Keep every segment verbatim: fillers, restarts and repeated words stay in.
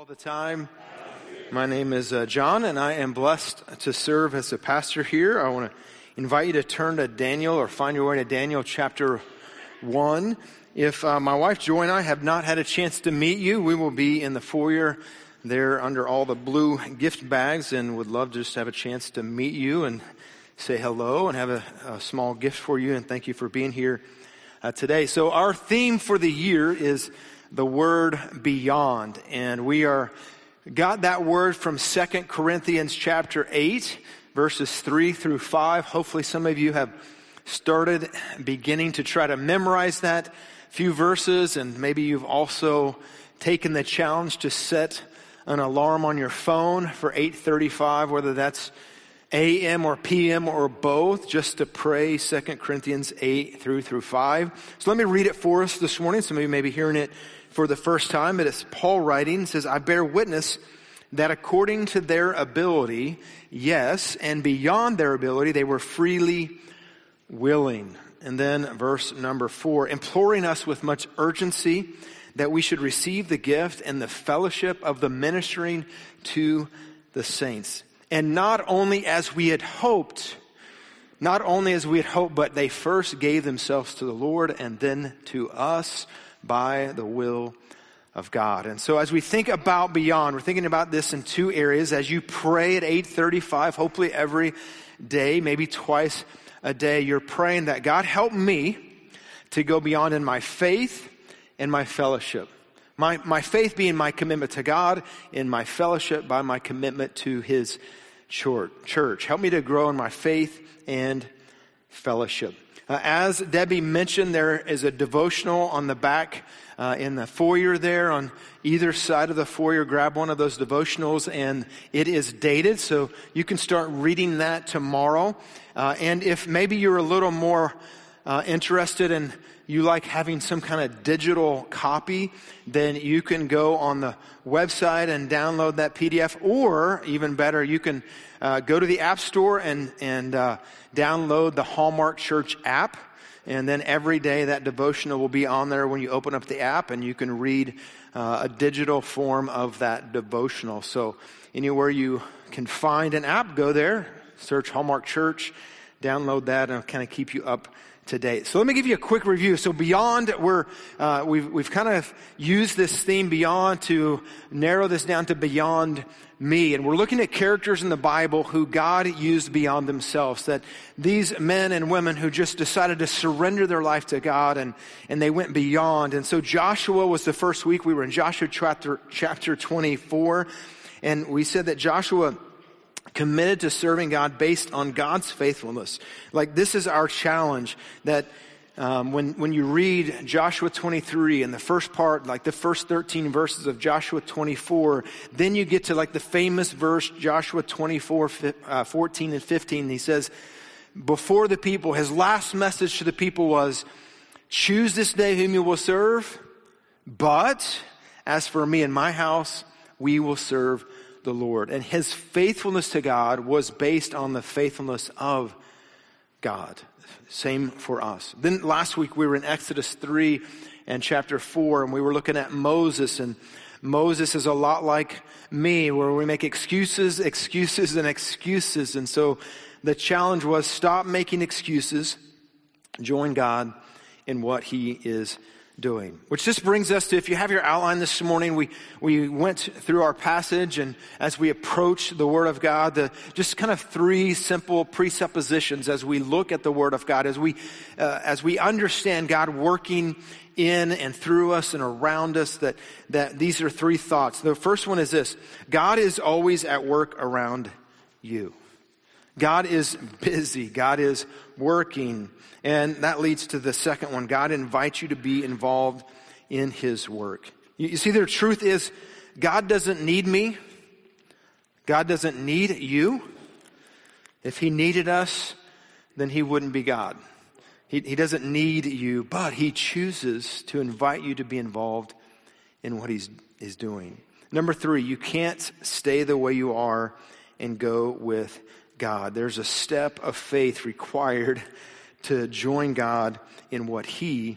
The time. My name is uh, John, and I am blessed to serve as a pastor here. I want to invite you to turn to Daniel or find your way to Daniel chapter one. If uh, my wife Joy and I have not had a chance to meet you, we will be in the foyer there under all the blue gift bags and would love to just have a chance to meet you and say hello and have a, a small gift for you, and thank you for being here uh, today. So our theme for the year is the word beyond, and we are got that word from Second Corinthians chapter eight, verses three through five. Hopefully some of you have started beginning to try to memorize that few verses, and maybe you've also taken the challenge to set an alarm on your phone for eight thirty-five, whether that's A M or P M or both, just to pray Second Corinthians eight through through five. So let me read it for us this morning. Some of you may be hearing it for the first time, but it's Paul writing. It says, I bear witness that according to their ability, yes, and beyond their ability, they were freely willing. And then verse number four, imploring us with much urgency that we should receive the gift and the fellowship of the ministering to the saints. And not only as we had hoped, not only as we had hoped, but they first gave themselves to the Lord and then to us by the will of God. And so as we think about beyond, we're thinking about this in two areas. As you pray at eight thirty-five, hopefully every day, maybe twice a day, you're praying that God help me to go beyond in my faith and my fellowship. My, my faith being my commitment to God, in my fellowship by my commitment to His church. Help me to grow in my faith and fellowship. Uh, as Debbie mentioned, there is a devotional on the back uh, in the foyer there on either side of the foyer. Grab one of those devotionals, and it is dated, so you can start reading that tomorrow. Uh, and if maybe you're a little more uh, interested in you like having some kind of digital copy, then you can go on the website and download that P D F, or even better, you can uh, go to the App Store and, and uh, download the Hallmark Church app, and then every day that devotional will be on there when you open up the app, and you can read uh, a digital form of that devotional. So anywhere you can find an app, go there, search Hallmark Church, download that, and it'll kind of keep you up today. So let me give you a quick review. So beyond, we're, uh, we've, we've kind of used this theme beyond to narrow this down to beyond me. And we're looking at characters in the Bible who God used beyond themselves. That these men and women who just decided to surrender their life to God, and, and they went beyond. And so Joshua was the first week. We were in Joshua chapter, chapter twenty-four. And we said that Joshua committed to serving God based on God's faithfulness. Like, this is our challenge, that um, when when you read Joshua twenty-three and the first part, like the first thirteen verses of Joshua twenty-four, then you get to like the famous verse, Joshua twenty-four, uh, fourteen and fifteen. He says, before the people, his last message to the people was, choose this day whom you will serve, but as for me and my house, we will serve the Lord. And his faithfulness to God was based on the faithfulness of God. Same for us. Then last week we were in Exodus three and chapter four, and we were looking at Moses. And Moses is a lot like me, where we make excuses, excuses, and excuses. And so the challenge was, stop making excuses, join God in what He is doing. Which just brings us to, if you have your outline this morning, we we went through our passage, and as we approach the Word of God, the just kind of three simple presuppositions as we look at the Word of God, as we uh, as we understand God working in and through us and around us, that that these are three thoughts. The first one is this: God is always at work around you. God is busy. God is working. And that leads to the second one. God invites you to be involved in His work. You, you see, the truth is, God doesn't need me. God doesn't need you. If He needed us, then He wouldn't be God. He, he doesn't need you, but He chooses to invite you to be involved in what He's is doing. Number three, you can't stay the way you are and go with God. There's a step of faith required to join God in what He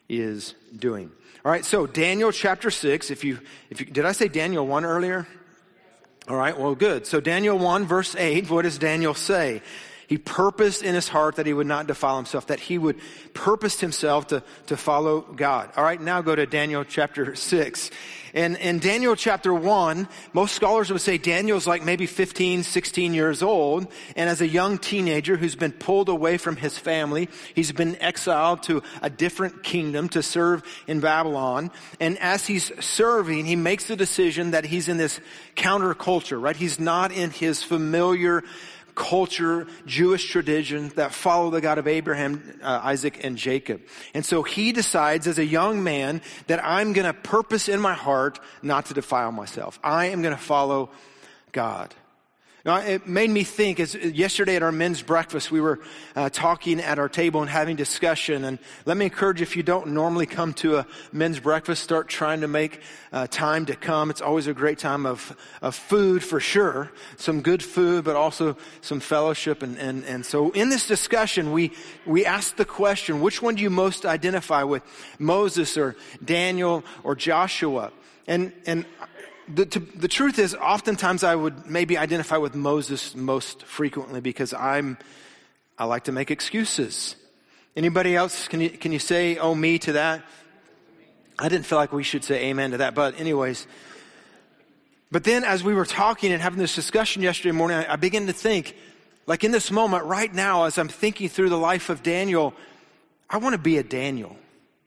is doing. All right, so Daniel chapter six, if you, if you, did I say Daniel one earlier? All right, well, good. So Daniel one verse eight, what does Daniel say? He purposed in his heart that he would not defile himself, that he would purpose himself to, to follow God. All right, now go to Daniel chapter six. And in Daniel chapter one, most scholars would say Daniel's like maybe fifteen, sixteen years old. And as a young teenager who's been pulled away from his family, he's been exiled to a different kingdom to serve in Babylon. And as he's serving, he makes the decision that he's in this counterculture, right? He's not in his familiar culture, Jewish tradition that follow the God of Abraham, uh, Isaac, and Jacob. And so he decides as a young man that I'm going to purpose in my heart not to defile myself. I am going to follow God. Now, it made me think, as yesterday at our men's breakfast, we were uh, talking at our table and having discussion. And let me encourage you, if you don't normally come to a men's breakfast, start trying to make uh, time to come. It's always a great time of, of food for sure. Some good food, but also some fellowship. And, and, and so in this discussion, we, we asked the question, which one do you most identify with? Moses or Daniel or Joshua? And, and, The, to, the truth is, oftentimes I would maybe identify with Moses most frequently because I'm, I like to make excuses. Anybody else? Can you, can you say, oh, me to that? I didn't feel like we should say amen to that, but anyways. But then as we were talking and having this discussion yesterday morning, I, I began to think, like in this moment right now, as I'm thinking through the life of Daniel, I want to be a Daniel.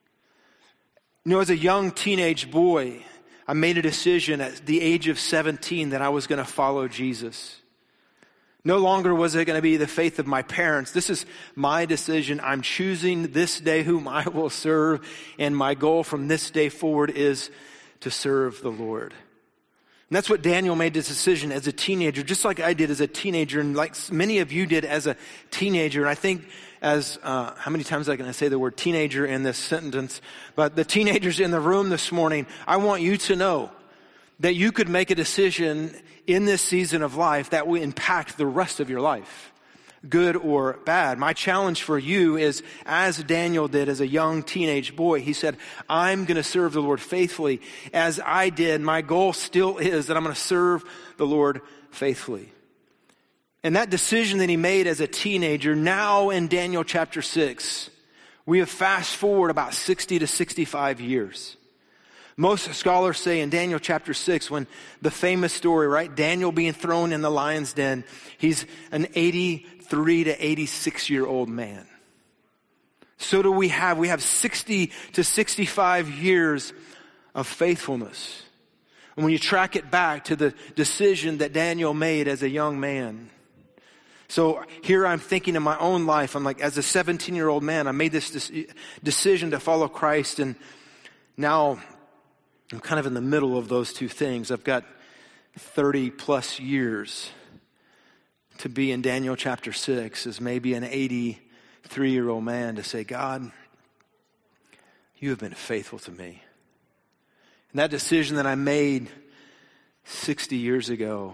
You know, as a young teenage boy, I made a decision at the age of seventeen that I was going to follow Jesus. No longer was it going to be the faith of my parents. This is my decision. I'm choosing this day whom I will serve, and my goal from this day forward is to serve the Lord. And that's what Daniel made this decision as a teenager, just like I did as a teenager, and like many of you did as a teenager. And I think as, uh, how many times am I going to say the word teenager in this sentence? But the teenagers in the room this morning, I want you to know that you could make a decision in this season of life that will impact the rest of your life, good or bad. My challenge for you is, as Daniel did as a young teenage boy, he said, I'm going to serve the Lord faithfully. As I did, my goal still is that I'm going to serve the Lord faithfully. And that decision that he made as a teenager, now in Daniel chapter six, we have fast forward about sixty to sixty-five years. Most scholars say in Daniel chapter six, when the famous story, right, Daniel being thrown in the lion's den, he's an eighty-three to eighty-six year old man. So do we have, we have sixty to sixty-five years of faithfulness. And when you track it back to the decision that Daniel made as a young man. So here I'm thinking in my own life, I'm like, as a seventeen year old man, I made this decision to follow Christ, and now I'm kind of in the middle of those two things. I've got thirty plus years to be in Daniel chapter six as maybe an eighty-three year old man to say, God, you have been faithful to me. And that decision that I made sixty years ago,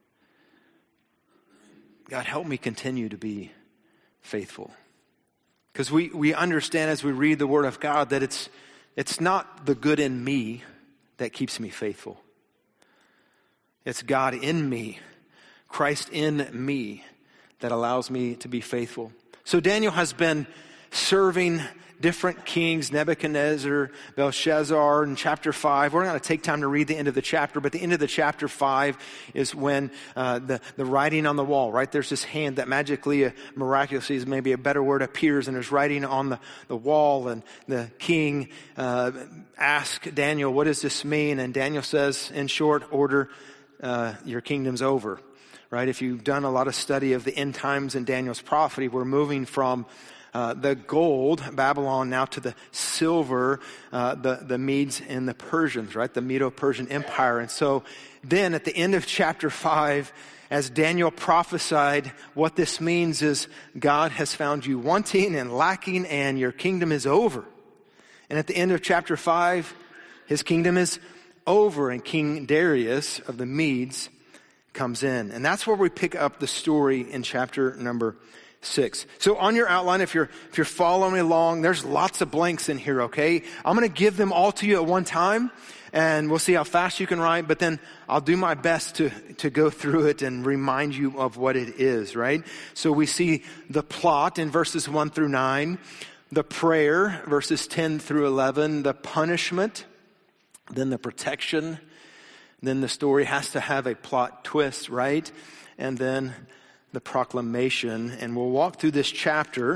God, help me continue to be faithful. Because we, we understand as we read the Word of God that it's it's not the good in me that keeps me faithful. It's God in me, Christ in me, that allows me to be faithful. So Daniel has been serving different kings, Nebuchadnezzar, Belshazzar, in chapter five. We're not going to take time to read the end of the chapter, but the end of the chapter five is when uh, the, the writing on the wall, right? There's this hand that magically, uh, miraculously is maybe a better word, appears, and there's writing on the, the wall, and the king uh, asks Daniel, what does this mean? And Daniel says, in short order, uh, your kingdom's over, right? If you've done a lot of study of the end times in Daniel's prophecy, we're moving from Uh, the gold, Babylon, now to the silver, uh, the, the Medes and the Persians, right? The Medo-Persian Empire. And so then at the end of chapter five, as Daniel prophesied, what this means is God has found you wanting and lacking, and your kingdom is over. And at the end of chapter five, his kingdom is over, and King Darius of the Medes comes in. And that's where we pick up the story in chapter number six. So on your outline, if you're if you're following along, there's lots of blanks in here, okay? I'm going to give them all to you at one time, and we'll see how fast you can write, but then I'll do my best to, to go through it and remind you of what it is, right? So we see the plot in verses one through nine, the prayer, verses ten through eleven, the punishment, then the protection, then the story has to have a plot twist, right? And then the proclamation. And we'll walk through this chapter,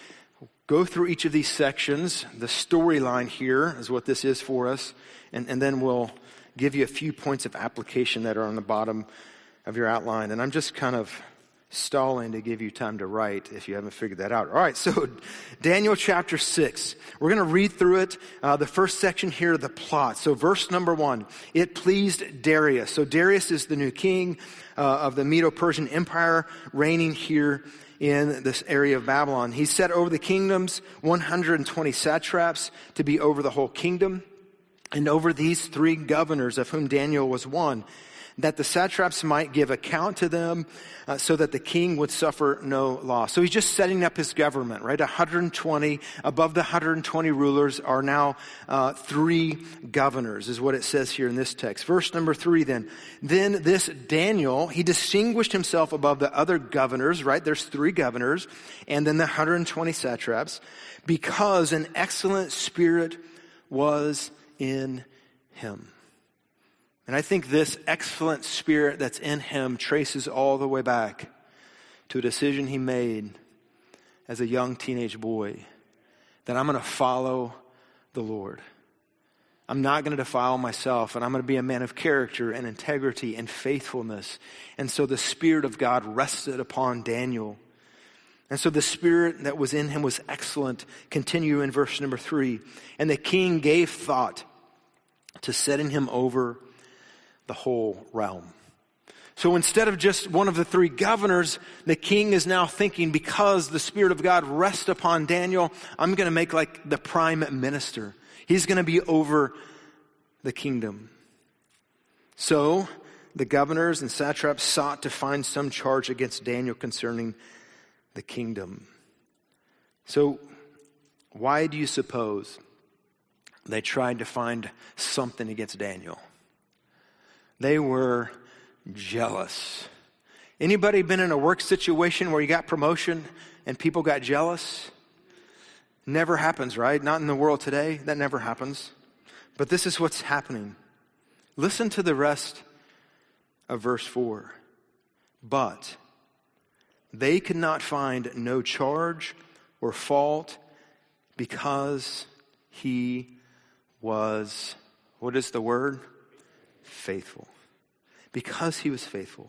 go through each of these sections. The storyline here is what this is for us. And, and then we'll give you a few points of application that are on the bottom of your outline. And I'm just kind of stalling to give you time to write if you haven't figured that out. All right, so Daniel chapter six. We're going to read through it. Uh, the first section here, the plot. So verse number one, it pleased Darius. So Darius is the new king uh, of the Medo-Persian Empire, reigning here in this area of Babylon. He set over the kingdoms one hundred twenty satraps to be over the whole kingdom, and over these three governors, of whom Daniel was one, that the satraps might give account to them uh, so that the king would suffer no loss. So he's just setting up his government, right? one hundred twenty, above the one hundred twenty rulers are now uh, three governors, is what it says here in this text. Verse number three then. Then this Daniel, he distinguished himself above the other governors, right? There's three governors, and then the one hundred twenty satraps, because an excellent spirit was in him. And I think this excellent spirit that's in him traces all the way back to a decision he made as a young teenage boy, that I'm going to follow the Lord. I'm not going to defile myself, and I'm going to be a man of character and integrity and faithfulness. And so the Spirit of God rested upon Daniel. And so the spirit that was in him was excellent. Continue in verse number three. And the king gave thought to setting him over the whole realm. So instead of just one of the three governors, the king is now thinking, because the Spirit of God rests upon Daniel, I'm going to make like the prime minister. He's going to be over the kingdom. So the governors and satraps sought to find some charge against Daniel concerning the kingdom. So why do you suppose they tried to find something against Daniel? They were jealous. Anybody been in a work situation where you got promotion and people got jealous? Never happens, right? Not in the world today. That never happens. But this is what's happening. Listen to the rest of verse four. But they could not find no charge or fault because he was, what is the word? Faithful. Because he was faithful.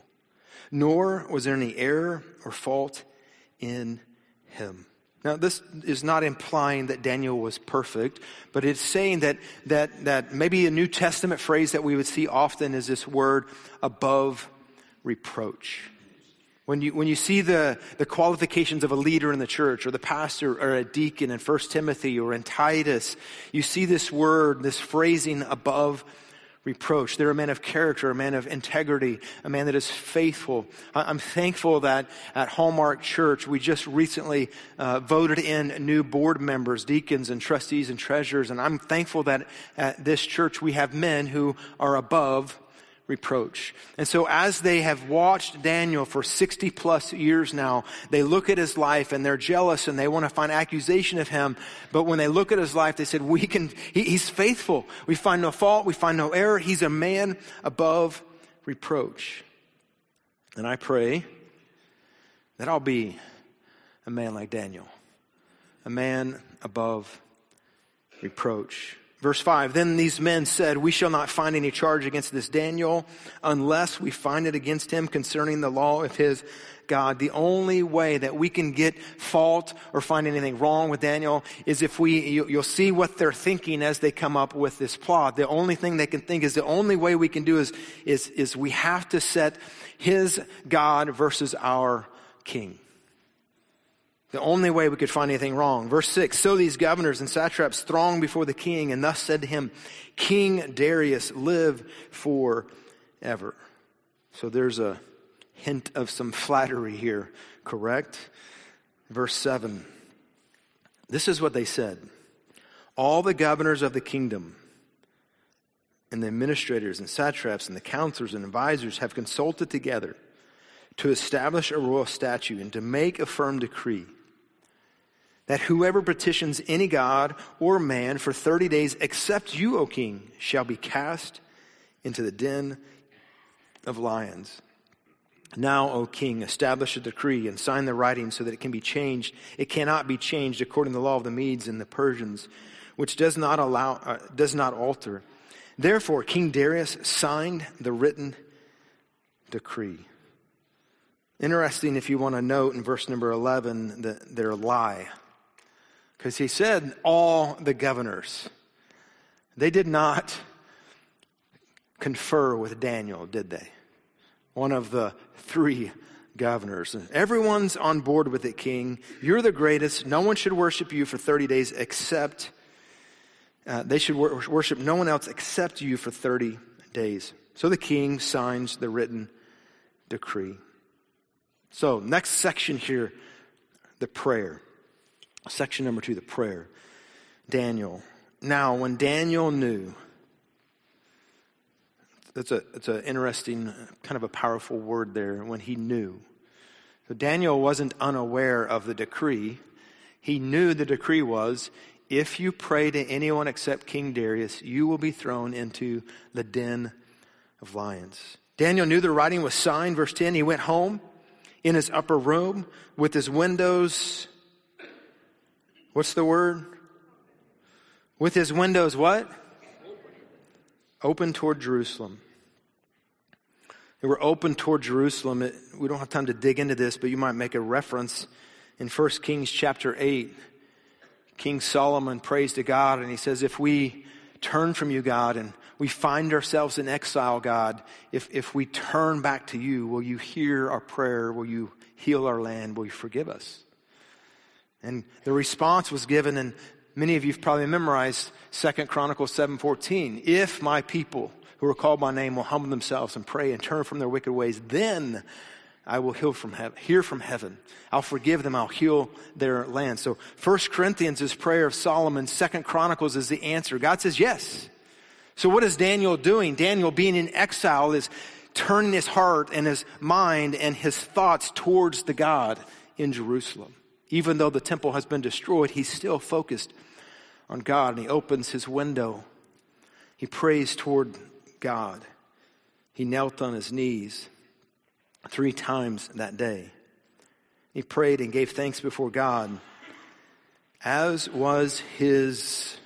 Nor was there any error or fault in him. Now, this is not implying that Daniel was perfect, but it's saying that that that maybe a New Testament phrase that we would see often is this word, above reproach. When you when you see the, the qualifications of a leader in the church, or the pastor or a deacon in First Timothy or in Titus, you see this word, this phrasing, above reproach. They're a man of character, a man of integrity, a man that is faithful. I'm thankful that at Hallmark Church, we just recently uh, voted in new board members, deacons and trustees and treasurers. And I'm thankful that at this church we have men who are above reproach. And so as they have watched Daniel for sixty plus years now, they look at his life and they're jealous and they want to find accusation of him. But when they look at his life, they said, we can, he, he's faithful. We find no fault. We find no error. He's a man above reproach. And I pray that I'll be a man like Daniel, a man above reproach. Verse five, then these men said, we shall not find any charge against this Daniel unless we find it against him concerning the law of his God. The only way that we can get fault or find anything wrong with Daniel is if we, you, you'll see what they're thinking as they come up with this plot. The only thing they can think is the only way we can do is, is, is we have to set his God versus our king. The only way we could find anything wrong. Verse six, so these governors and satraps thronged before the king and thus said to him, King Darius, live forever. So there's a hint of some flattery here, correct? verse seven. This is what they said. All the governors of the kingdom and the administrators and satraps and the counselors and advisors have consulted together to establish a royal statute and to make a firm decree that whoever petitions any god or man for thirty days except you, O king, shall be cast into the den of lions. Now, O king, establish a decree and sign the writing so that it can be changed. It cannot be changed according to the law of the Medes and the Persians, which does not allow, uh, does not alter. Therefore, King Darius signed the written decree. Interesting, if you want to note in verse number eleven, the, their lie. Because he said all the governors. They did not confer with Daniel, did they? One of the three governors. Everyone's on board with it, king. You're the greatest. No one should worship you for thirty days except, uh, they should wor- worship no one else except you for thirty days. So the king signs the written decree. So next section here, the prayer. Section number two, the prayer. Daniel. Now, when Daniel knew, it's a it's an interesting, kind of a powerful word there, when he knew. So Daniel wasn't unaware of the decree. He knew the decree was, if you pray to anyone except King Darius, you will be thrown into the den of lions. Daniel knew the writing was signed. Verse ten, he went home in his upper room with his windows. What's the word? With his windows what? Open toward Jerusalem. They were open toward Jerusalem. It, we don't have time to dig into this, but you might make a reference in First Kings chapter eight. King Solomon prays to God and he says, if we turn from you, God, and we find ourselves in exile, God, if, if we turn back to you, will you hear our prayer? Will you heal our land? Will you forgive us? And the response was given, and many of you have probably memorized Second Chronicles seven fourteen. If my people who are called by name will humble themselves and pray and turn from their wicked ways, then I will heal from heaven, hear from heaven. I'll forgive them. I'll heal their land. So First Corinthians is prayer of Solomon. Second Chronicles is the answer. God says yes. So what is Daniel doing? Daniel, being in exile, is turning his heart and his mind and his thoughts towards the God in Jerusalem. Even though the temple has been destroyed, he's still focused on God. And he opens his window. He prays toward God. He knelt on his knees three times that day. He prayed and gave thanks before God, as was his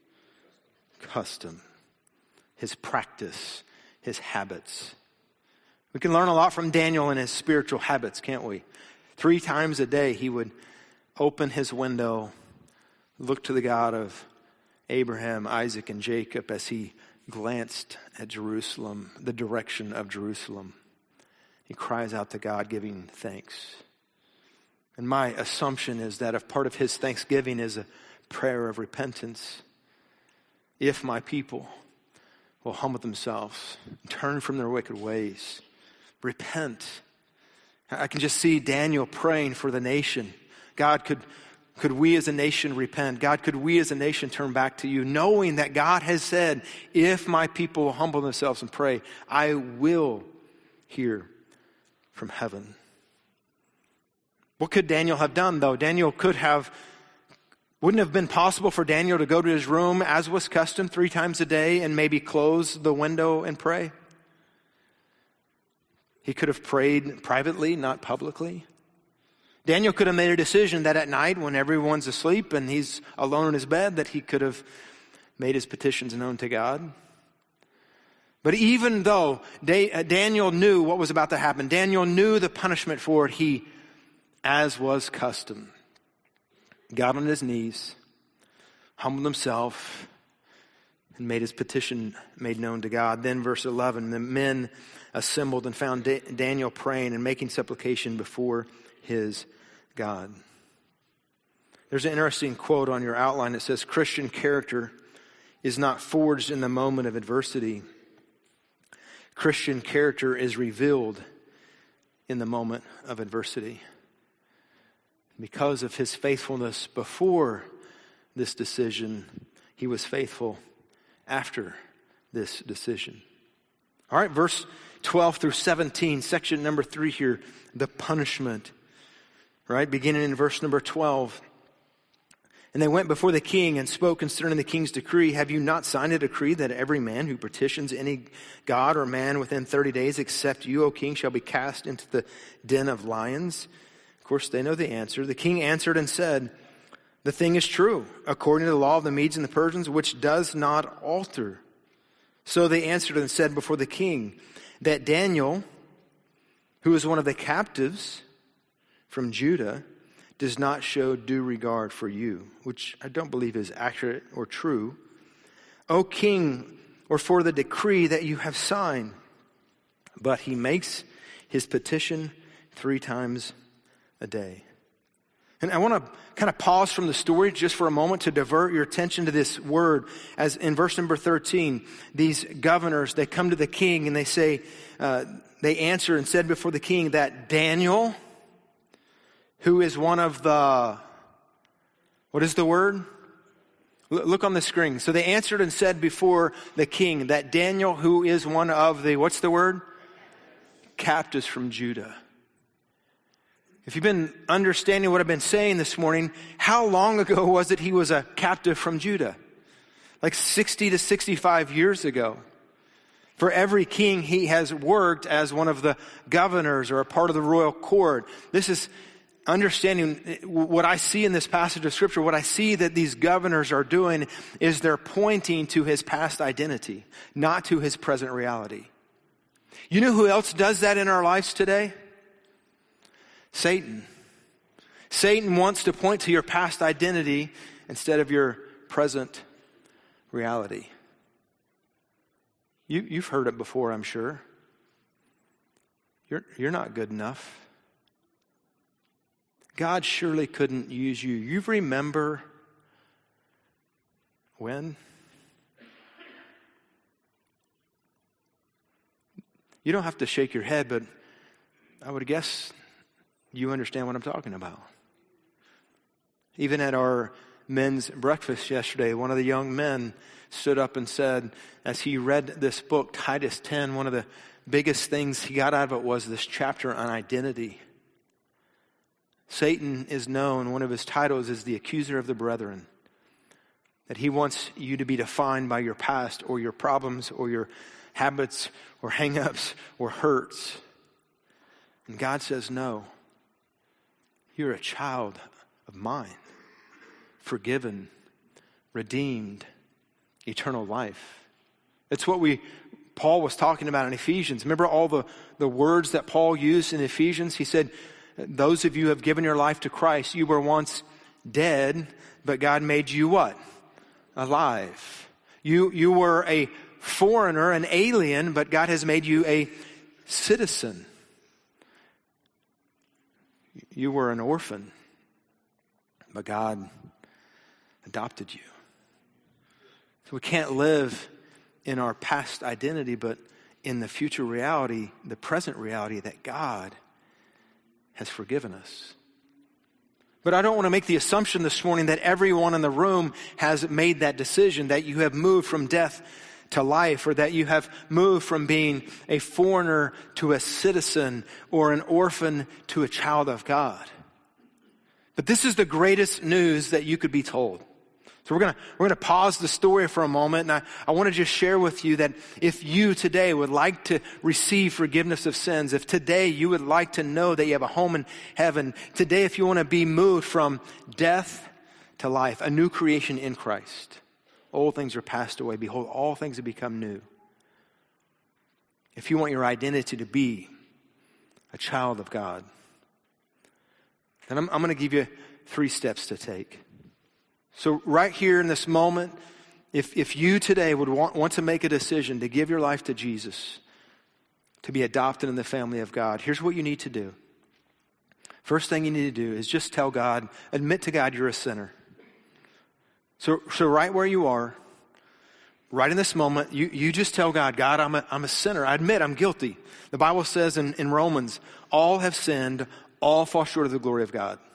custom, his practice, his habits. We can learn a lot from Daniel and his spiritual habits, can't we? Three times a day he would open his window, look to the God of Abraham, Isaac, and Jacob as he glanced at Jerusalem, the direction of Jerusalem. He cries out to God, giving thanks. And my assumption is that if part of his thanksgiving is a prayer of repentance, if my people will humble themselves, turn from their wicked ways, repent. I can just see Daniel praying for the nation. God, could, could we as a nation repent? God, could we as a nation turn back to you, knowing that God has said, if my people will humble themselves and pray, I will hear from heaven. What could Daniel have done, though? Daniel could have, wouldn't have been possible for Daniel to go to his room, as was custom, three times a day and maybe close the window and pray? He could have prayed privately, not publicly. Daniel could have made a decision that at night when everyone's asleep and he's alone in his bed, that he could have made his petitions known to God. But even though Daniel knew what was about to happen, Daniel knew the punishment for it, he, as was custom, got on his knees, humbled himself, and made his petition made known to God. Then verse eleven, the men assembled and found Daniel praying and making supplication before his God. There's an interesting quote on your outline that says, Christian character is not forged in the moment of adversity. Christian character is revealed in the moment of adversity. Because of his faithfulness before this decision, he was faithful after this decision. All right, verse twelve through seventeen, section number three here, the punishment. Right, beginning in verse number twelve. And they went before the king and spoke concerning the king's decree. Have you not signed a decree that every man who petitions any god or man within thirty days except you, O king, shall be cast into the den of lions? Of course, they know the answer. The king answered and said, the thing is true, according to the law of the Medes and the Persians, which does not alter. So they answered and said before the king, that Daniel, who is one of the captives from Judah, does not show due regard for you, which I don't believe is accurate or true, O king, or for the decree that you have signed. But he makes his petition three times a day. And I want to kind of pause from the story just for a moment to divert your attention to this word. As in verse number thirteen, these governors, they come to the king and they say, uh, they answer and said before the king that Daniel, who is one of the, what is the word? Look on the screen. So they answered and said before the king that Daniel, who is one of the, what's the word? Captives from Judah. If you've been understanding what I've been saying this morning, how long ago was it he was a captive from Judah? Like sixty to sixty-five years ago. For every king, he has worked as one of the governors or a part of the royal court. This is understanding what I see in this passage of Scripture. What I see that these governors are doing is they're pointing to his past identity, not to his present reality. You know who else does that in our lives today? Satan. Satan wants to point to your past identity instead of your present reality. You, you've heard it before, I'm sure. You're, you're not good enough. God surely couldn't use you. You remember when? You don't have to shake your head, but I would guess you understand what I'm talking about. Even at our men's breakfast yesterday, one of the young men stood up and said, as he read this book, Titus ten, one of the biggest things he got out of it was this chapter on identity. Satan is known, one of his titles is the accuser of the brethren. That he wants you to be defined by your past or your problems or your habits or hang-ups or hurts. And God says, no. You're a child of mine, forgiven, redeemed, eternal life. It's what we Paul was talking about in Ephesians. Remember all the, the words that Paul used in Ephesians? He said, those of you who have given your life to Christ, you were once dead, but God made you what? Alive. You, you were a foreigner, an alien, but God has made you a citizen. You were an orphan, but God adopted you. So we can't live in our past identity, but in the future reality, the present reality that God has forgiven us. But I don't want to make the assumption this morning that everyone in the room has made that decision, that you have moved from death to life, or that you have moved from being a foreigner to a citizen, or an orphan to a child of God. But this is the greatest news that you could be told. So we're gonna we're gonna pause the story for a moment, and I, I want to just share with you that if you today would like to receive forgiveness of sins, if today you would like to know that you have a home in heaven, today if you want to be moved from death to life, a new creation in Christ. Old things are passed away. Behold, all things have become new. If you want your identity to be a child of God, then I'm, I'm going to give you three steps to take. So right here in this moment, if, if you today would want, want to make a decision to give your life to Jesus, to be adopted in the family of God, here's what you need to do. First thing you need to do is just tell God, admit to God you're a sinner. So, so right where you are, right in this moment, you, you just tell God, God, I'm a, I'm a sinner. I admit I'm guilty. The Bible says in, in Romans, all have sinned, all fall short of the glory of God.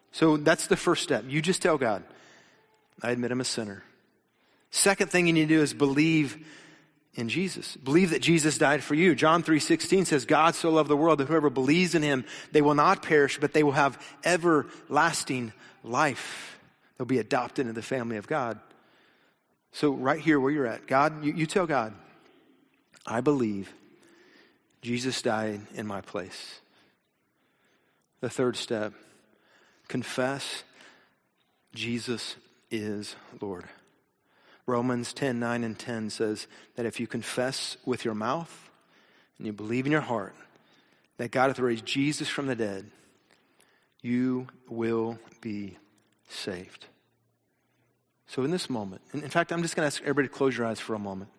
So that's the first step. You just tell God, I admit I'm a sinner. Second thing you need to do is believe in Jesus. Believe that Jesus died for you. John three sixteen says, God so loved the world that whoever believes in him, they will not perish, but they will have everlasting life. They'll be adopted into the family of God. So right here where you're at, God, you, you tell God, I believe Jesus died in my place. The third step, confess Jesus is Lord. Romans ten, nine and ten says that if you confess with your mouth and you believe in your heart that God hath raised Jesus from the dead, you will be saved. So in this moment, in fact, I'm just going to ask everybody to close your eyes for a moment.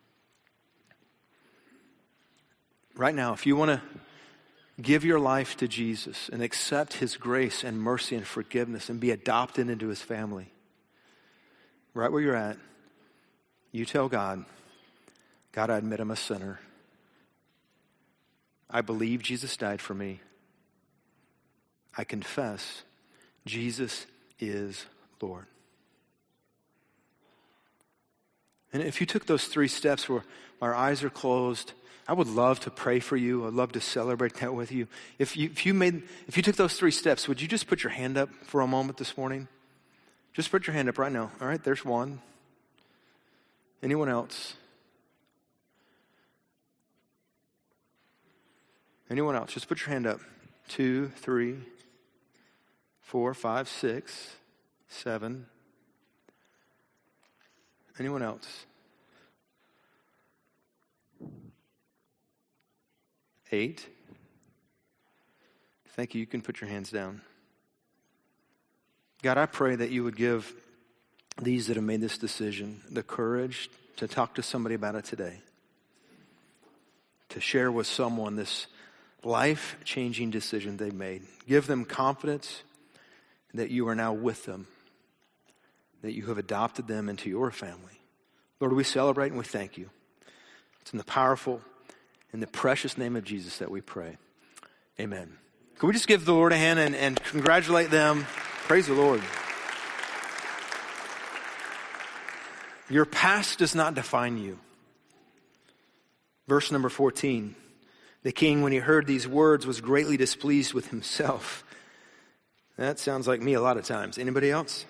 Right now, if you want to give your life to Jesus and accept his grace and mercy and forgiveness and be adopted into his family, right where you're at, you tell God, God, I admit I'm a sinner. I believe Jesus died for me. I confess Jesus is Lord. And if you took those three steps where our eyes are closed, I would love to pray for you. I'd love to celebrate that with you. If you if you made if you took those three steps, would you just put your hand up for a moment this morning? Just put your hand up right now. All right, there's one. Anyone else? Anyone else? Just put your hand up. Two, three, four, five, six, seven. Anyone else? Eight. Thank you. You can put your hands down. God, I pray that you would give these that have made this decision the courage to talk to somebody about it today, to share with someone this life-changing decision they've made. Give them confidence that you are now with them, that you have adopted them into your family. Lord, we celebrate and we thank you. It's in the powerful, in the precious name of Jesus that we pray. Amen. Can we just give the Lord a hand and, and congratulate them? Praise the Lord. Your past does not define you. Verse number fourteen. The king, when he heard these words, was greatly displeased with himself. That sounds like me a lot of times. Anybody else?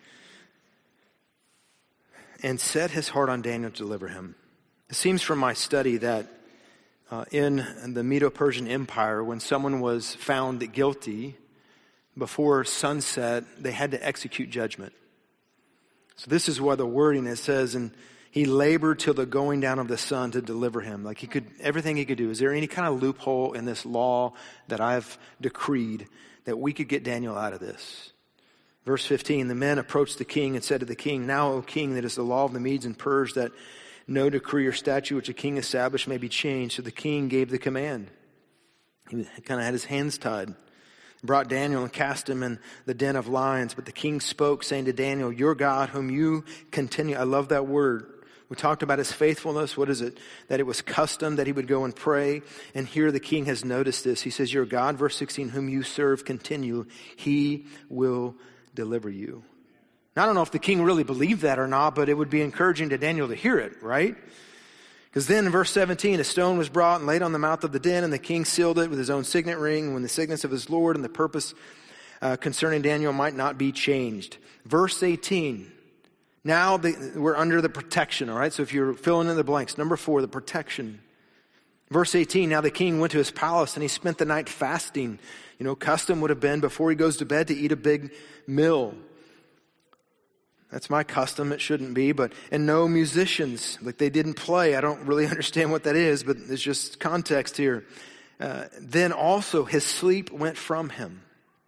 And set his heart on Daniel to deliver him. It seems from my study that uh, in the Medo-Persian Empire, when someone was found guilty, before sunset, they had to execute judgment. So this is why the wording, it says, and he labored till the going down of the sun to deliver him. Like he could, everything he could do. Is there any kind of loophole in this law that I've decreed that we could get Daniel out of this? Verse fifteen, the men approached the king and said to the king, now, O king, that is the law of the Medes and Pers that no decree or statute which a king established may be changed. So the king gave the command. He kind of had his hands tied. Brought Daniel and cast him in the den of lions. But the king spoke, saying to Daniel, your God, whom you continue. I love that word. We talked about his faithfulness. What is it? That it was custom that he would go and pray. And here the king has noticed this. He says, your God, verse sixteen, whom you serve continue. He will deliver you. Now, I don't know if the king really believed that or not, but it would be encouraging to Daniel to hear it, right? Because then in verse seventeen, a stone was brought and laid on the mouth of the den, and the king sealed it with his own signet ring, when the signets of his Lord and the purpose uh, concerning Daniel might not be changed. Verse eighteen, now the, we're under the protection, all right? So if you're filling in the blanks, number four, the protection. Verse eighteen, now the king went to his palace and he spent the night fasting. You know, custom would have been before he goes to bed to eat a big meal. That's my custom. It shouldn't be, but, and no musicians, like they didn't play. I don't really understand what that is, but it's just context here. Uh, then also his sleep went from him.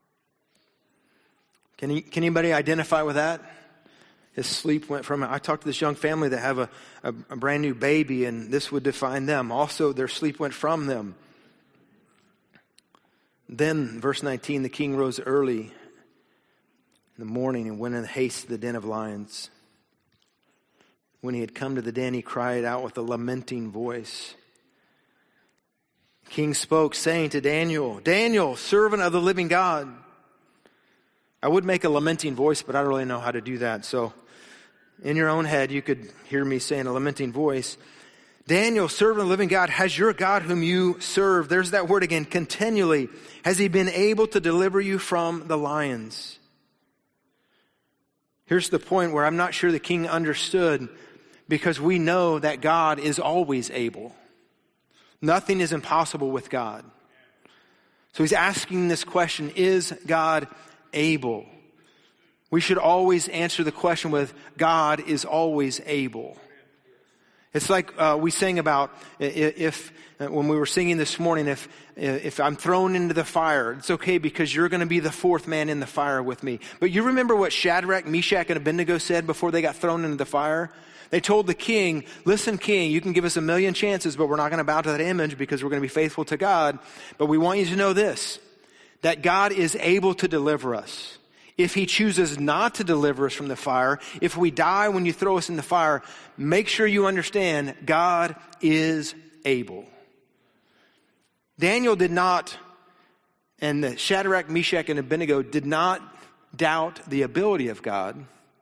Can he, can anybody identify with that? His sleep went from him. I talked to this young family that have a, a, a brand new baby, and this would define them. Also, their sleep went from them. Then, verse nineteen, the king rose early in the morning and went in haste to the den of lions. When he had come to the den, he cried out with a lamenting voice. The king spoke, saying to Daniel, Daniel, servant of the living God, I would make a lamenting voice, but I don't really know how to do that. So in your own head, you could hear me saying a lamenting voice. Daniel, servant of the living God, has your God whom you serve, there's that word again, continually, has he been able to deliver you from the lions? Here's the point where I'm not sure the king understood, because we know that God is always able. Nothing is impossible with God. So he's asking this question, is God able? We should always answer the question with, God is always able. It's like uh, we sang about, if, when we were singing this morning, if if I'm thrown into the fire, it's okay because you're going to be the fourth man in the fire with me. But you remember what Shadrach, Meshach, and Abednego said before they got thrown into the fire? They told the king, listen, king, you can give us a million chances, but we're not going to bow to that image because we're going to be faithful to God. But we want you to know this, that God is able to deliver us. If he chooses not to deliver us from the fire, if we die when you throw us in the fire, make sure you understand God is able. Daniel did not, and the Shadrach, Meshach, and Abednego did not doubt the ability of God,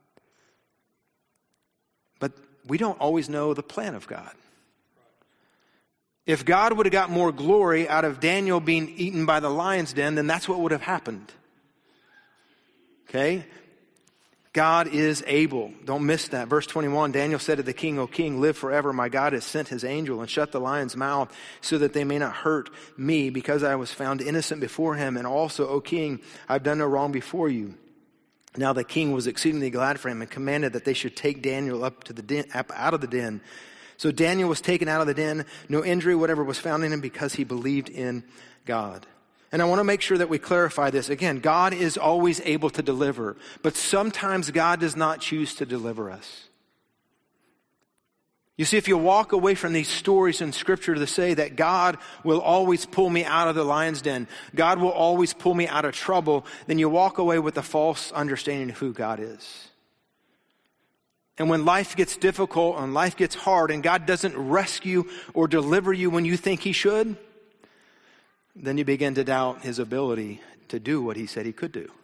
but we don't always know the plan of God. If God would have got more glory out of Daniel being eaten by the lion's den, then that's what would have happened. Okay? God is able. Don't miss that. Verse twenty-one, Daniel said to the king, O king, live forever. My God has sent his angel and shut the lion's mouth so that they may not hurt me, because I was found innocent before him. And also, O king, I've done no wrong before you. Now the king was exceedingly glad for him and commanded that they should take Daniel up to the den, up out of the den. So Daniel was taken out of the den. No injury whatever was found in him, because he believed in God. And I want to make sure that we clarify this. Again, God is always able to deliver, but sometimes God does not choose to deliver us. You see, if you walk away from these stories in Scripture to say that God will always pull me out of the lion's den, God will always pull me out of trouble, then you walk away with a false understanding of who God is. And when life gets difficult and life gets hard and God doesn't rescue or deliver you when you think he should, then you begin to doubt his ability to do what he said he could do.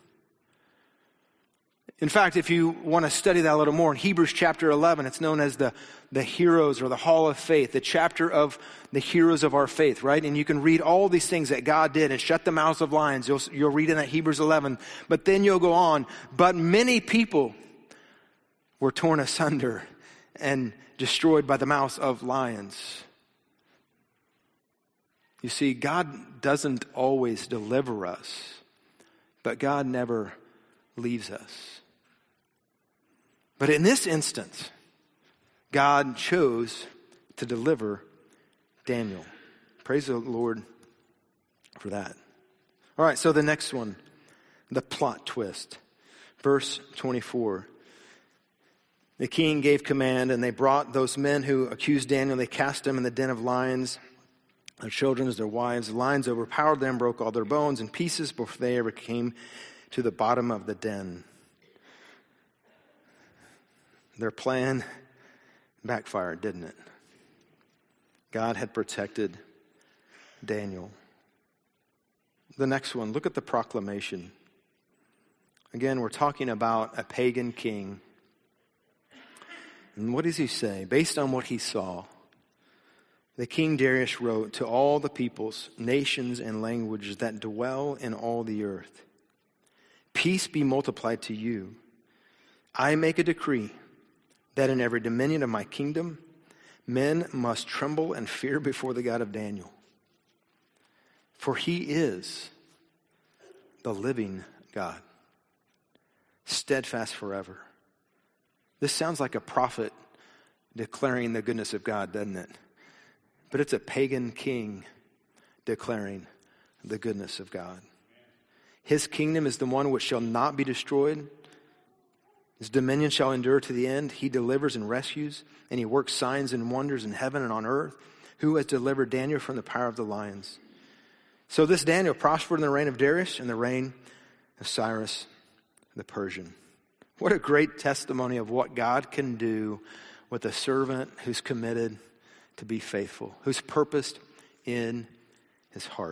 In fact, if you want to study that a little more, in Hebrews chapter eleven, it's known as the, the heroes or the hall of faith, the chapter of the heroes of our faith, right? And you can read all these things that God did and shut the mouths of lions. You'll, you'll read in that Hebrews eleven. But then you'll go on. But many people were torn asunder and destroyed by the mouths of lions. You see, God doesn't always deliver us, but God never leaves us. But in this instance, God chose to deliver Daniel. Praise the Lord for that. All right, so the next one, the plot twist. Verse twenty-four. The king gave command, and they brought those men who accused Daniel. They cast them in the den of lions. Their children, their wives, the lions overpowered them, broke all their bones in pieces before they ever came to the bottom of the den. Their plan backfired, didn't it? God had protected Daniel. The next one, look at the proclamation. Again, we're talking about a pagan king. And what does he say? Based on what he saw, the King Darius wrote to all the peoples, nations, and languages that dwell in all the earth. Peace be multiplied to you. I make a decree that in every dominion of my kingdom, men must tremble and fear before the God of Daniel. For he is the living God, steadfast forever. This sounds like a prophet declaring the goodness of God, doesn't it? But it's a pagan king declaring the goodness of God. His kingdom is the one which shall not be destroyed. His dominion shall endure to the end. He delivers and rescues, and he works signs and wonders in heaven and on earth. Who has delivered Daniel from the power of the lions? So this Daniel prospered in the reign of Darius and the reign of Cyrus the Persian. What a great testimony of what God can do with a servant who's committed to be faithful, who's purposed in his heart.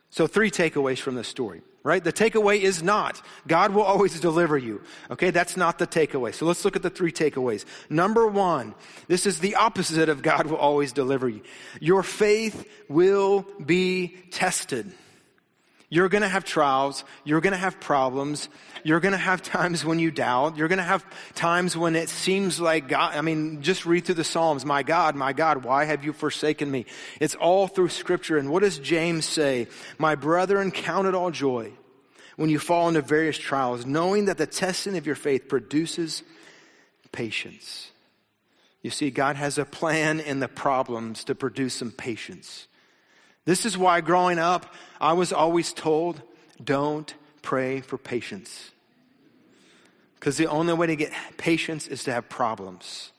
So three takeaways from this story, right? The takeaway is not, God will always deliver you. Okay, that's not the takeaway. So let's look at the three takeaways. Number one, this is the opposite of God will always deliver you. Your faith will be tested. You're going to have trials. You're going to have problems. You're going to have times when you doubt. You're going to have times when it seems like God, I mean, just read through the Psalms. My God, my God, why have you forsaken me? It's all through Scripture. And what does James say? My brethren, count it all joy when you fall into various trials, knowing that the testing of your faith produces patience. You see, God has a plan in the problems to produce some patience. This is why growing up, I was always told, don't pray for patience. Because the only way to get patience is to have problems.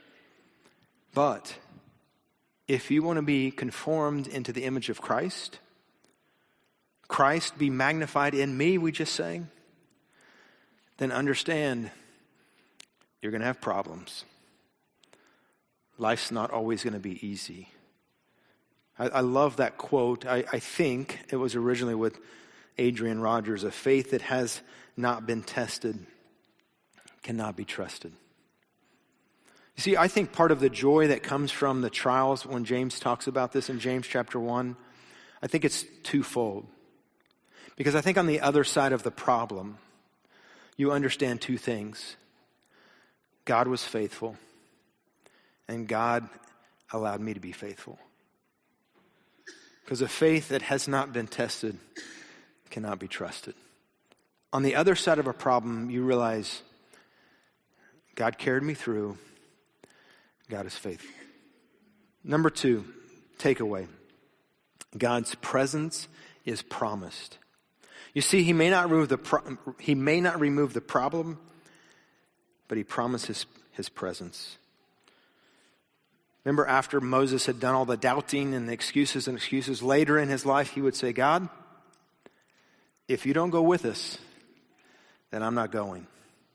But if you want to be conformed into the image of Christ, Christ be magnified in me, we just sang, then understand you're going to have problems. Life's not always going to be easy. I, I love that quote. I, I think it was originally with Adrian Rogers. A faith that has not been tested cannot be trusted. You see, I think part of the joy that comes from the trials when James talks about this in James chapter one, I think it's twofold. Because I think on the other side of the problem, you understand two things. God was faithful, and God allowed me to be faithful. Because a faith that has not been tested cannot be trusted. On the other side of a problem, you realize God carried me through. God is faithful. Number two, takeaway. God's presence is promised. You see, he may not remove the pro- he may not remove the problem, but he promises his presence. Remember, after Moses had done all the doubting and the excuses and excuses, later in his life, he would say, God, if you don't go with us, then I'm not going.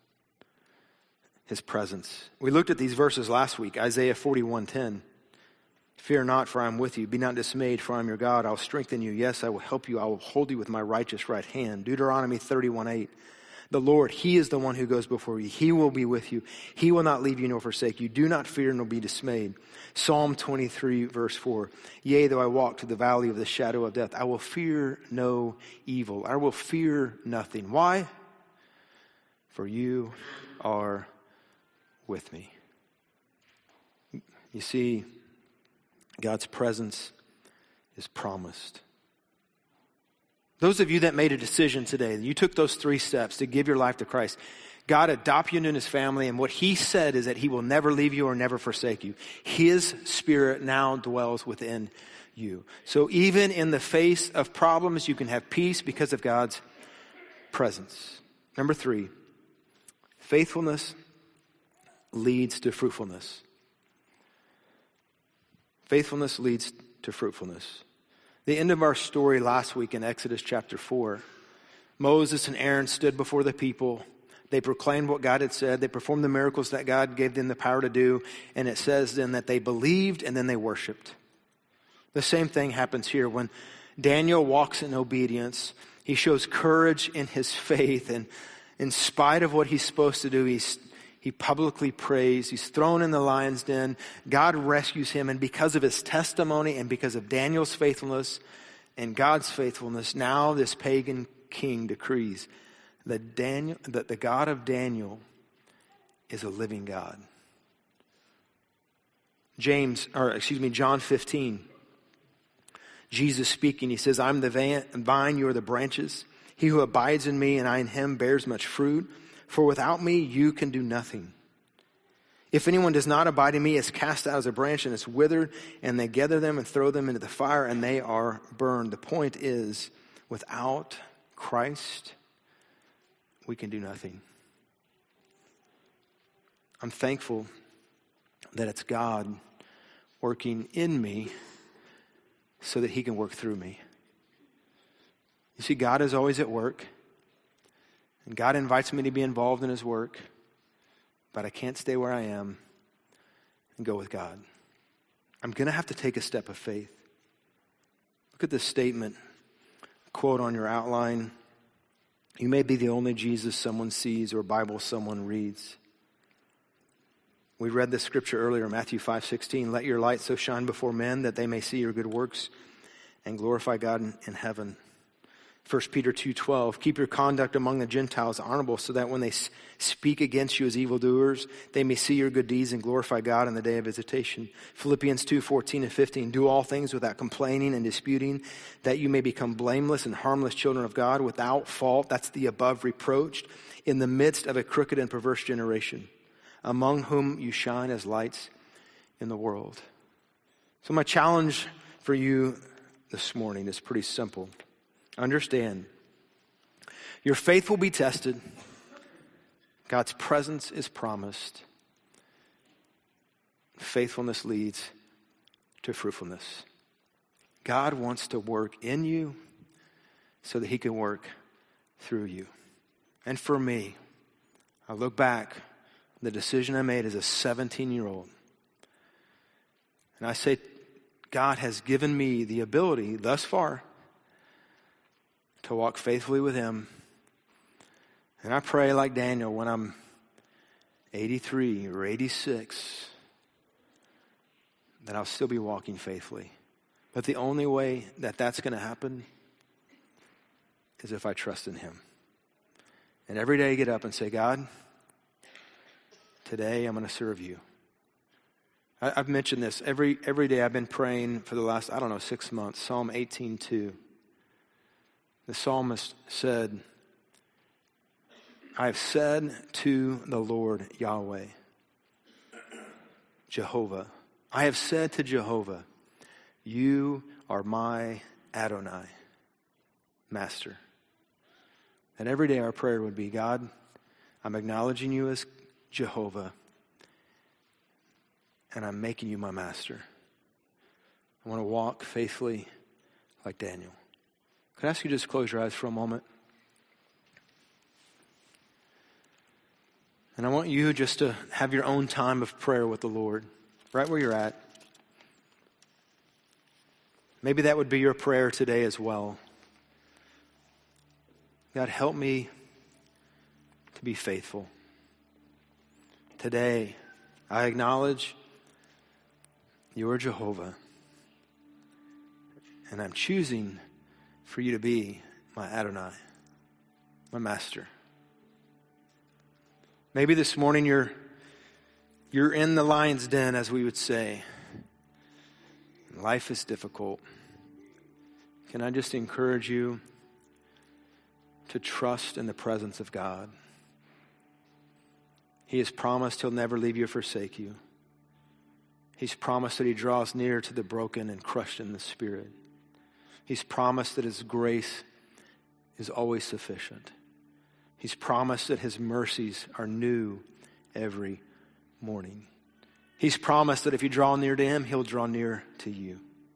His presence. We looked at these verses last week, Isaiah forty-one ten. Fear not, for I am with you. Be not dismayed, for I am your God. I will strengthen you. Yes, I will help you. I will hold you with my righteous right hand. Deuteronomy thirty-one eight. The Lord, he is the one who goes before you. He will be with you. He will not leave you nor forsake you. Do not fear nor be dismayed. Psalm twenty-three verse four. Yea, though I walk through the valley of the shadow of death, I will fear no evil. I will fear nothing. Why? For you are with me. You see, God's presence is promised. Those of you that made a decision today, you took those three steps to give your life to Christ. God adopted you into his family, and what he said is that he will never leave you or never forsake you. His Spirit now dwells within you. So even in the face of problems, you can have peace because of God's presence. Number three, faithfulness leads to fruitfulness. Faithfulness leads to fruitfulness. The end of our story last week in Exodus chapter four, Moses and Aaron stood before the people. They proclaimed what God had said. They performed the miracles that God gave them the power to do. And it says then that they believed and then they worshiped. The same thing happens here when Daniel walks in obedience. He shows courage in his faith. And in spite of what he's supposed to do, he's He publicly prays. He's thrown in the lion's den. God rescues him. And because of his testimony and because of Daniel's faithfulness and God's faithfulness, now this pagan king decrees that Daniel, that the God of Daniel is a living God. James, or excuse me, John fifteen. Jesus speaking, he says, I'm the vine, you are the branches. He who abides in me and I in him bears much fruit. For without me, you can do nothing. If anyone does not abide in me, is cast out as a branch and is withered, and they gather them and throw them into the fire, and they are burned. The point is, without Christ, we can do nothing. I'm thankful that it's God working in me so that he can work through me. You see, God is always at work. And God invites me to be involved in his work, but I can't stay where I am and go with God. I'm going to have to take a step of faith. Look at this statement quote on your outline. You may be the only Jesus someone sees or Bible someone reads. We read this scripture earlier, Matthew five sixteen. Let your light so shine before men that they may see your good works and glorify God in, in heaven. First Peter two twelve. Keep your conduct among the Gentiles honorable, so that when they speak against you as evildoers, they may see your good deeds and glorify God in the day of visitation. Philippians two fourteen and fifteen. Do all things without complaining and disputing, that you may become blameless and harmless children of God, without fault. That's the above reproached, in the midst of a crooked and perverse generation, among whom you shine as lights in the world. So my challenge for you this morning is pretty simple. Understand, your faith will be tested. God's presence is promised. Faithfulness leads to fruitfulness. God wants to work in you so that he can work through you. And for me, I look back the decision I made as a seventeen-year-old. And I say, God has given me the ability thus far to walk faithfully with him. And I pray like Daniel when I'm eighty-three or eighty-six that I'll still be walking faithfully. But the only way that that's going to happen is if I trust in him. And every day I get up and say, God, today I'm going to serve you. I, I've mentioned this. Every every day I've been praying for the last, I don't know, six months. Psalm eighteen two. The psalmist said, I have said to the Lord Yahweh, Jehovah, I have said to Jehovah, you are my Adonai, Master. And every day our prayer would be, God, I'm acknowledging you as Jehovah, and I'm making you my master. I want to walk faithfully like Daniel. Could I ask you to just close your eyes for a moment? And I want you just to have your own time of prayer with the Lord, right where you're at. Maybe that would be your prayer today as well. God, help me to be faithful. Today, I acknowledge you are Jehovah, and I'm choosing for you to be my Adonai, my master. Maybe this morning you're you're in the lion's den, as we would say. Life is difficult. Can I just encourage you to trust in the presence of God? He has promised he'll never leave you or forsake you. He's promised that he draws near to the broken and crushed in the spirit. He's promised that his grace is always sufficient. He's promised that his mercies are new every morning. He's promised that if you draw near to him, he'll draw near to you.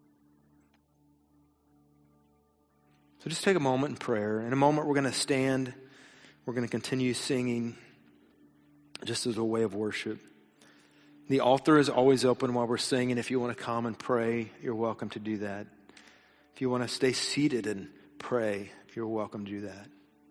So just take a moment in prayer. In a moment, we're going to stand. We're going to continue singing just as a way of worship. The altar is always open while we're singing. If you want to come and pray, you're welcome to do that. If you want to stay seated and pray, you're welcome to do that.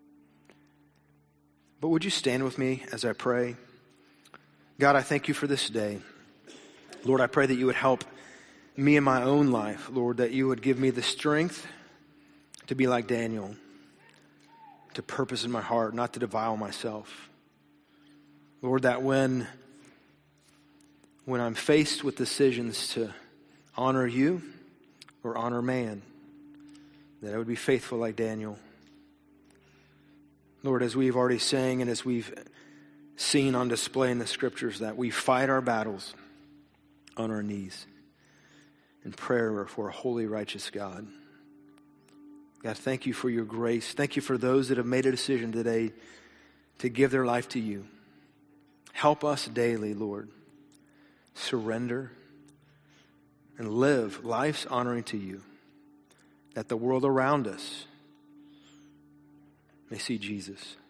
But would you stand with me as I pray? God, I thank you for this day. Lord, I pray that you would help me in my own life, Lord, that you would give me the strength to be like Daniel, to purpose in my heart, not to defile myself. Lord, that when, when I'm faced with decisions to honor you or honor man, that I would be faithful like Daniel. Lord, as we've already sang and as we've seen on display in the scriptures, that we fight our battles on our knees in prayer for a holy, righteous God. God, thank you for your grace. Thank you for those that have made a decision today to give their life to you. Help us daily, Lord, surrender and live lives honoring to you, that the world around us may see Jesus.